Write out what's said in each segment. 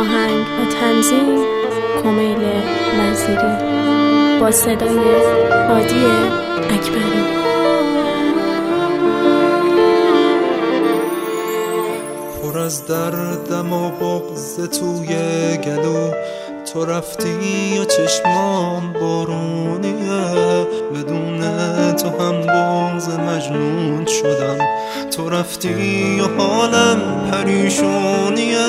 آهنگ و تنظیم کمیل وزیری با صدای هادی اکبری. پر از دردم و بغض توی گلو، تو رفتی و چشمام بارونیه، بدون تو هم بغض مجنون شدم، تو رفتی و حالم پریشونیه.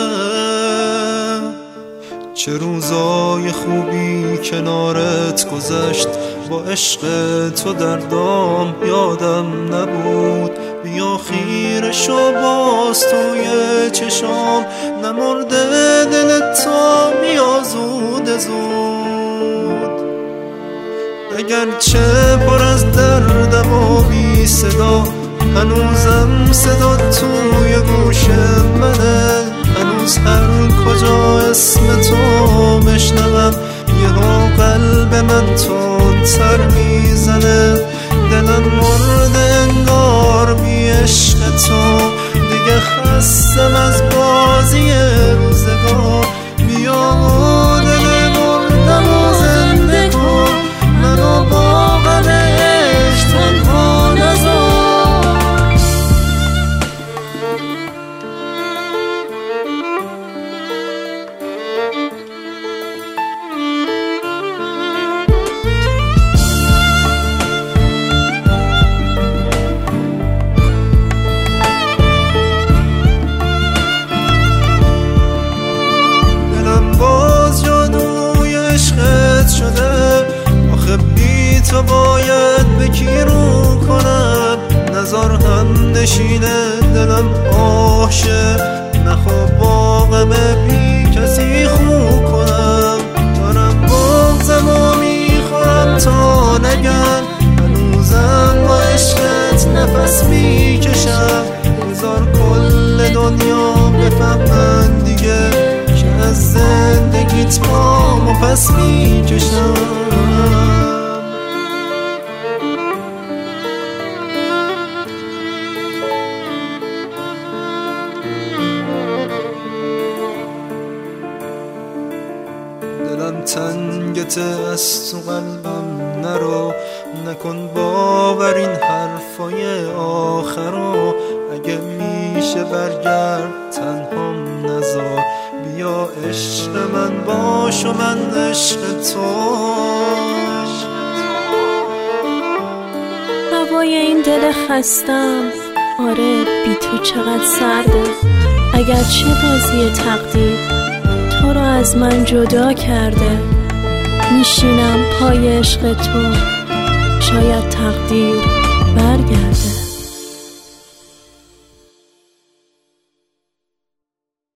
چه روزای خوبی کنارت گذشت، با عشق تو دردام یادم نبود، بیا خیرشو باز توی چشام، نمرده دلت تا بیا زود زود. اگرچه پر از دردم و بی صدا، هنوزم صدا توی گوش منه، هنوز هر کجا اسم تو بشنوم یهو قلب من تندتر میزنه، دلم مرده انگار بی عشق تو، دیگه خستم از بازی روزگار، بیا دل مردم و زنده کن، منو با غم عشق تنها نذار. تو باید به کی رو کنم، نظر هم نشینه دلم آشه، نخواه با غم بی کسی خو کنم، دارم بغضم و میخورم تا نگم، هنوزم با عشقت نفس میکشم، بذار کل دنیا بفهمن دیگه که از زندگیت پامو پس میکشم. دلم تنگته از تو قلبم نرو، نکن باور این حرفای آخرو، اگه میشه برگرد تنهام نذار، بیا عشق من باش و من عشق تو. هوای این دل خستم آره بی تو چقدر سرده، اگرچه بازی تقدیر تو رو از من جدا کرده، میشینم پای عشق تو، شاید تقدیر برگرده.